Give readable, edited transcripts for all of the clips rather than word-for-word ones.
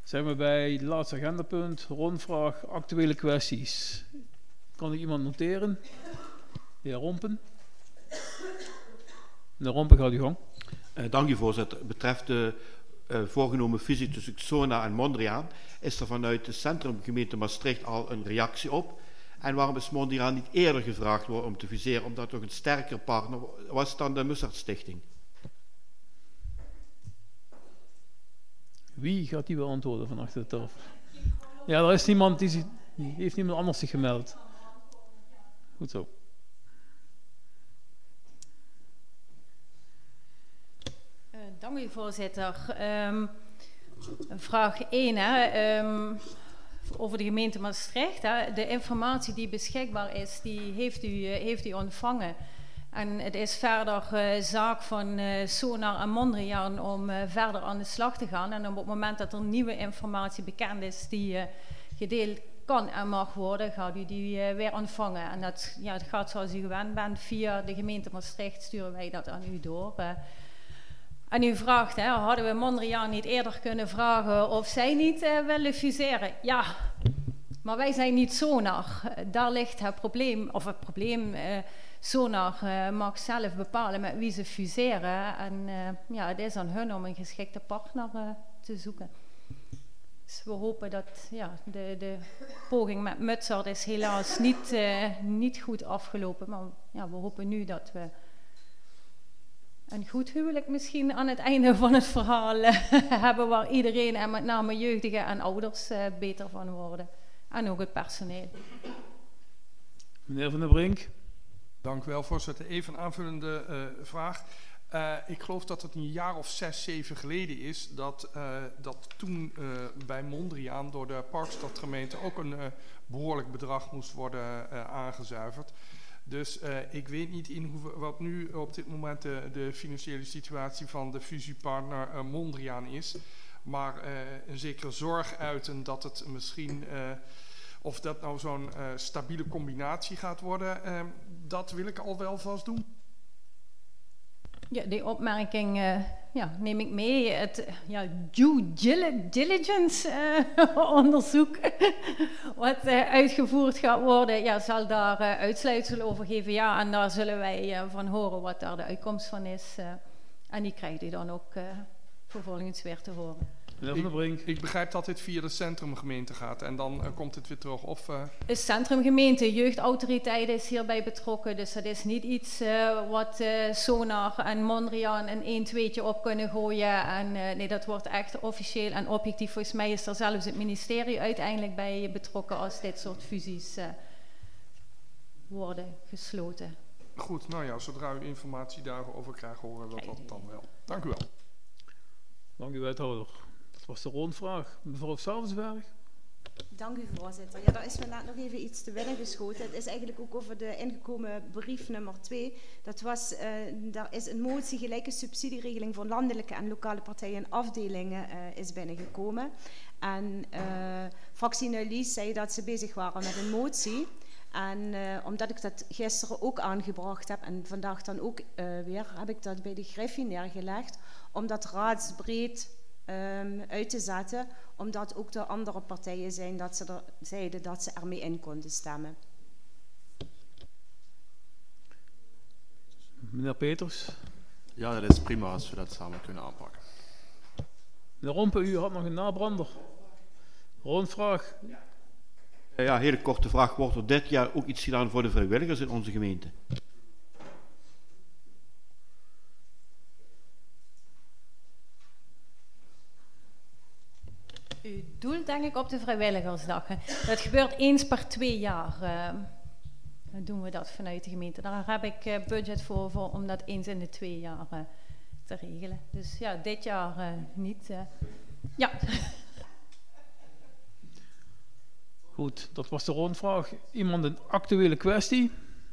Zijn we bij het laatste agendapunt, rondvraag, actuele kwesties. Kan ik iemand noteren? De heer Rompen. De Rompen, gaat u gang. Dank u, voorzitter. Betreft de voorgenomen fusie tussen Xona en Mondriaan is er vanuit de centrumgemeente Maastricht al een reactie op. En waarom is Mondriaan niet eerder gevraagd worden om te fuseren, omdat het toch een sterker partner was dan de Mussert Stichting? Wie gaat die beantwoorden van achter de tafel? Ja, er is niemand die heeft niemand anders zich gemeld. Goed zo. Dank u, voorzitter. Vraag 1, over de gemeente Maastricht. De informatie die beschikbaar is, die heeft u ontvangen. En het is verder zaak van Sonar en Mondriaan om verder aan de slag te gaan. En op het moment dat er nieuwe informatie bekend is die gedeeld kan en mag worden, gaat u die weer ontvangen. En dat gaat zoals u gewend bent, via de gemeente Maastricht sturen wij dat aan u door. En u vraagt, hadden we Mondriaan niet eerder kunnen vragen of zij niet willen fuseren? Ja, maar wij zijn niet Sonar. Daar ligt het probleem, Sonar mag zelf bepalen met wie ze fuseren. En het is aan hun om een geschikte partner te zoeken. Dus we hopen dat de poging met Mussert is helaas niet goed afgelopen. Maar we hopen nu dat we een goed huwelijk misschien aan het einde van het verhaal hebben, waar iedereen en met name jeugdigen en ouders beter van worden. En ook het personeel. Meneer Van der Brink. Dank u wel, voorzitter. Even een aanvullende vraag. Ik geloof dat het een jaar of 6, 7 geleden is dat toen bij Mondriaan door de Parkstadgemeente ook een behoorlijk bedrag moest worden aangezuiverd. Dus ik weet niet wat nu op dit moment de financiële situatie van de fusiepartner Mondriaan is. Maar een zekere zorg uiten dat het misschien, of dat nou zo'n stabiele combinatie gaat worden, dat wil ik al wel vast doen. Ja, die opmerking neem ik mee. Het due diligence onderzoek wat uitgevoerd gaat worden, zal daar uitsluitsel over geven. Ja, en daar zullen wij van horen wat daar de uitkomst van is. En die krijgt u dan ook vervolgens weer te horen. Ik begrijp dat dit via de centrumgemeente gaat en dan komt het weer terug. De centrumgemeente, jeugdautoriteit is hierbij betrokken. Dus dat is niet iets wat Sonar en Mondriaan een 1-2'tje op kunnen gooien. En nee, dat wordt echt officieel en objectief. Volgens mij is er zelfs het ministerie uiteindelijk bij betrokken als dit soort fusies worden gesloten. Goed, zodra u informatie daarover krijgt, horen we dat dan wel. Dank u wel. Dank u, wethouder. Dat was de rondvraag. Mevrouw Savensberg. Dank u, voorzitter. Ja, daar is me net nog even iets te binnen geschoten. Het is eigenlijk ook over de ingekomen brief nummer 2. Dat was, daar is een motie gelijke subsidieregeling voor landelijke en lokale partijen en afdelingen is binnengekomen. En fractie Nuilies zei dat ze bezig waren met een motie. En omdat ik dat gisteren ook aangebracht heb en vandaag dan ook weer, heb ik dat bij de Griffie neergelegd om dat raadsbreed uit te zetten, omdat ook de andere partijen zeiden dat ze ermee in konden stemmen. Meneer Peters. Ja, dat is prima als we dat samen kunnen aanpakken. Meneer Rompen, u had nog een nabrander. Rondvraag. Ja, hele korte vraag. Wordt er dit jaar ook iets gedaan voor de vrijwilligers in onze gemeente? U doelt denk ik op de vrijwilligersdag. Dat gebeurt eens per 2 jaar. Dan doen we dat vanuit de gemeente. Daar heb ik budget voor om dat eens in de 2 jaar te regelen. Dus ja, dit jaar niet. Ja. Goed, dat was de rondvraag. Iemand een actuele kwestie?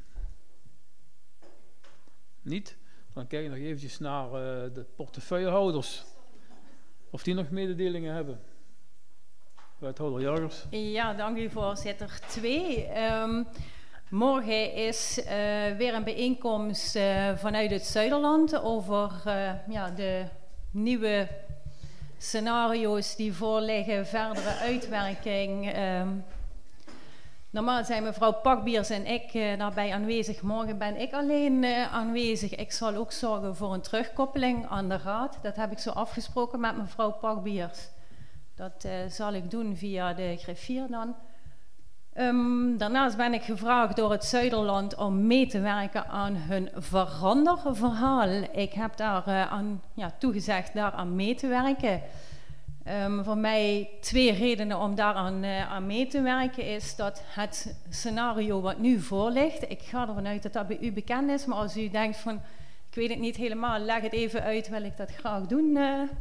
Niet? Dan kijk ik nog eventjes naar de portefeuillehouders. Of die nog mededelingen hebben. Wethouder Jagers. Ja, dank u, voorzitter. 2. Morgen is weer een bijeenkomst vanuit het Zuiderland over de nieuwe scenario's die voorliggen, verdere uitwerking. Normaal zijn mevrouw Pakbiers en ik daarbij aanwezig. Morgen ben ik alleen aanwezig. Ik zal ook zorgen voor een terugkoppeling aan de raad. Dat heb ik zo afgesproken met mevrouw Pakbiers. Dat zal ik doen via de griffier dan. Daarnaast ben ik gevraagd door het Zuiderland om mee te werken aan hun veranderverhaal. Ik heb daar aan toegezegd daaraan mee te werken. Voor mij 2 redenen om daaraan aan mee te werken is dat het scenario wat nu voor ligt, ik ga ervan uit dat dat bij u bekend is, maar als u denkt van ik weet het niet helemaal, leg het even uit, wil ik dat graag doen.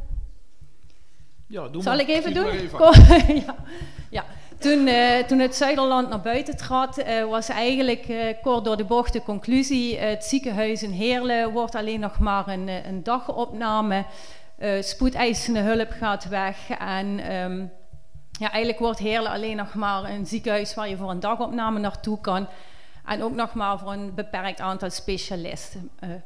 Ja, doe zal maar. ik even doen? Ja. Toen het Zuiderland naar buiten trad, was eigenlijk kort door de bocht de conclusie, het ziekenhuis in Heerlen wordt alleen nog maar een dagopname. Spoedeisende hulp gaat weg en eigenlijk wordt Heerlen alleen nog maar een ziekenhuis waar je voor een dagopname naartoe kan en ook nog maar voor een beperkt aantal specialisten.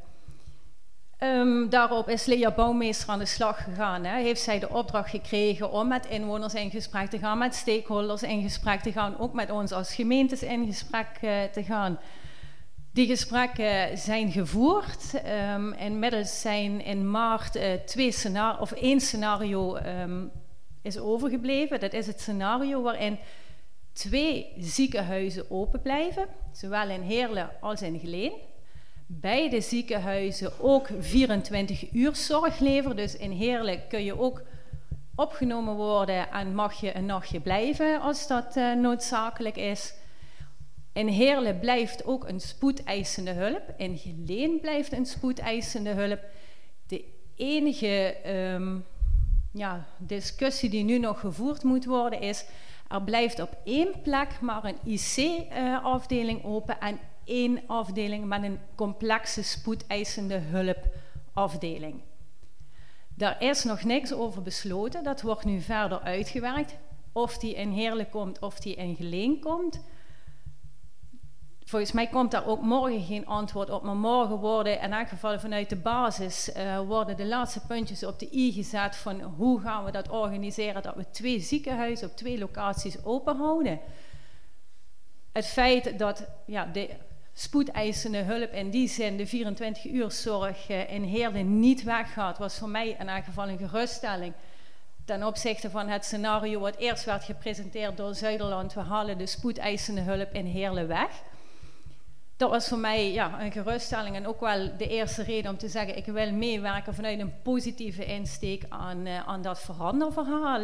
Daarop is Lea Bouwmeester aan de slag gegaan. Heeft zij de opdracht gekregen om met inwoners in gesprek te gaan, met stakeholders in gesprek te gaan, ook met ons als gemeentes in gesprek te gaan. Die gesprekken zijn gevoerd. Inmiddels zijn in maart 1 scenario is overgebleven. Dat is het scenario waarin 2 ziekenhuizen open blijven, zowel in Heerlen als in Geleen. Beide ziekenhuizen ook 24 uur zorg leveren. Dus in Heerlen kun je ook opgenomen worden en mag je een nachtje blijven als dat noodzakelijk is. In Heerlen blijft ook een spoedeisende hulp. In Geleen blijft een spoedeisende hulp. De enige discussie die nu nog gevoerd moet worden is, er blijft op 1 plek maar een IC-afdeling open en 1 afdeling met een complexe spoedeisende hulpafdeling. Daar is nog niks over besloten. Dat wordt nu verder uitgewerkt. Of die in Heerlen komt of die in Geleen komt. Volgens mij komt daar ook morgen geen antwoord op. Maar morgen worden in elk geval vanuit de basis worden de laatste puntjes op de i gezet van hoe gaan we dat organiseren dat we 2 ziekenhuizen op 2 locaties open houden. Het feit dat de spoedeisende hulp in die zin, de 24 uur zorg in Heerlen niet weggaat, was voor mij in elk geval een geruststelling. Ten opzichte van het scenario wat eerst werd gepresenteerd door Zuiderland, we halen de spoedeisende hulp in Heerlen weg. Dat was voor mij een geruststelling en ook wel de eerste reden om te zeggen, ik wil meewerken vanuit een positieve insteek aan dat veranderverhaal.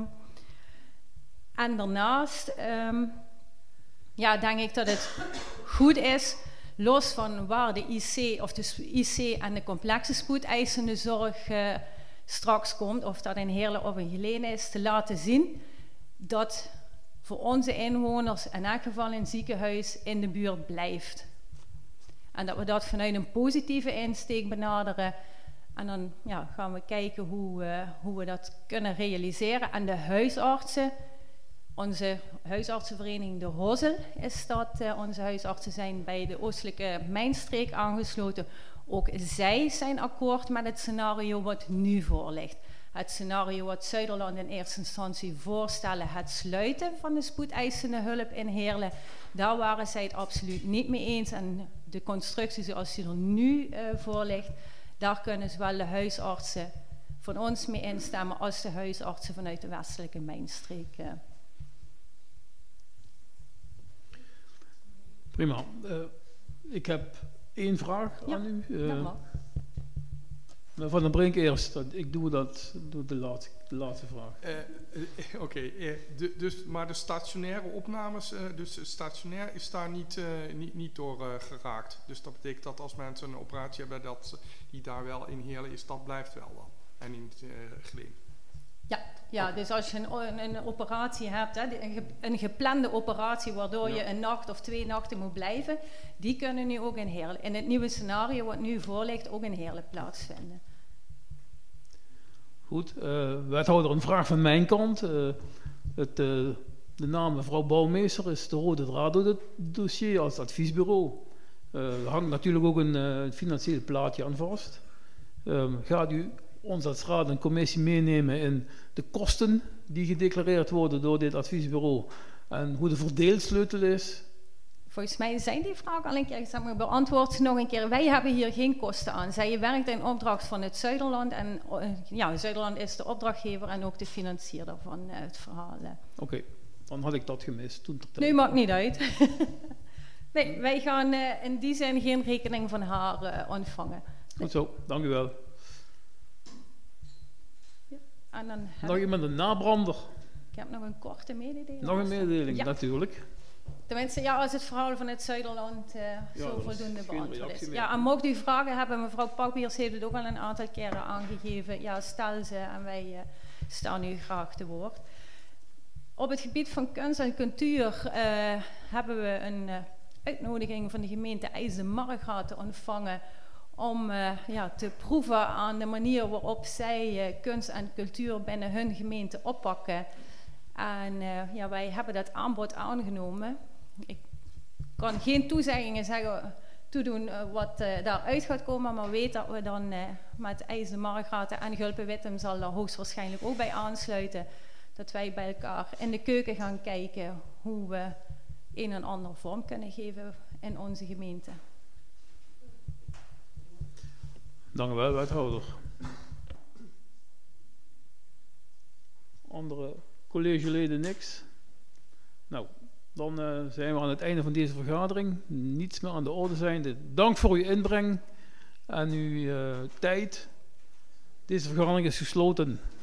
En daarnaast denk ik dat het goed is, los van waar de IC of de IC en de complexe spoedeisende zorg straks komt, of dat in Heerlen of in Geleen is, te laten zien dat voor onze inwoners in elk geval een ziekenhuis in de buurt blijft. En dat we dat vanuit een positieve insteek benaderen. En dan gaan we kijken hoe we dat kunnen realiseren. En de huisartsen, onze huisartsenvereniging De Hosel is dat. Onze huisartsen zijn bij de Oostelijke Mijnstreek aangesloten. Ook zij zijn akkoord met het scenario wat nu voorligt. Het scenario wat Zuiderland in eerste instantie voorstellen, het sluiten van de spoedeisende hulp in Heerlen, daar waren zij het absoluut niet mee eens. En de constructie zoals die er nu voor ligt, daar kunnen zowel de huisartsen van ons mee instemmen als de huisartsen vanuit de Westelijke Mijnstreek. Prima. Ik heb 1 vraag aan u. Van den Brink eerst. Ik doe de laatste vraag. Maar de stationaire opnames, dus stationair is daar niet door geraakt. Dus dat betekent dat als mensen een operatie hebben, dat die daar wel in Heerlen is, dat blijft wel dan. En in Geleen. Ja, dus als je een operatie hebt, een geplande operatie waardoor je een nacht of 2 nachten moet blijven, die kunnen nu ook in Heerlen, in het nieuwe scenario wat nu voorligt, ook in Heerlen plaatsvinden. Goed, wethouder, een vraag van mijn kant. De naam mevrouw Bouwmeester is de rode draad door het dossier als adviesbureau. Er hangt natuurlijk ook een financieel plaatje aan vast. Gaat u ons als raad en commissie meenemen in de kosten die gedeclareerd worden door dit adviesbureau en hoe de verdeelsleutel is? Volgens mij zijn die vragen al een keer, zeg maar, beantwoord nog een keer. Wij hebben hier geen kosten aan. Zij werkt in opdracht van het Zuiderland en ja, Zuiderland is de opdrachtgever en ook de financierder van het verhaal. Oké, dan had ik dat gemist. Toen nu maakt niet uit. Nee, wij gaan in die zin geen rekening van haar ontvangen. Goed zo, dank u wel. Ja, en dan nog iemand een nabrander? Ik heb nog een korte mededeling. Nog een mededeling, ja. Natuurlijk. Tenminste, ja, als het verhaal van het Zuiderland zo voldoende beantwoord is. Ja, en mocht u vragen hebben, mevrouw Pakbiers heeft het ook al een aantal keren aangegeven. Ja, stel ze en wij staan u graag te woord. Op het gebied van kunst en cultuur hebben we een uitnodiging van de gemeente IJsselmarga te ontvangen om te proeven aan de manier waarop zij kunst en cultuur binnen hun gemeente oppakken. En wij hebben dat aanbod aangenomen. Ik kan geen toezeggingen toedoen wat daaruit gaat komen, maar weet dat we dan met IJsselmarga en Gulpen-Wittem zal er hoogstwaarschijnlijk ook bij aansluiten, dat wij bij elkaar in de keuken gaan kijken hoe we een en ander vorm kunnen geven in onze gemeente. Dank u wel, wethouder. Andere collegeleden niks? Nou, dan zijn we aan het einde van deze vergadering. Niets meer aan de orde zijnde. Dank voor uw inbreng en uw tijd. Deze vergadering is gesloten.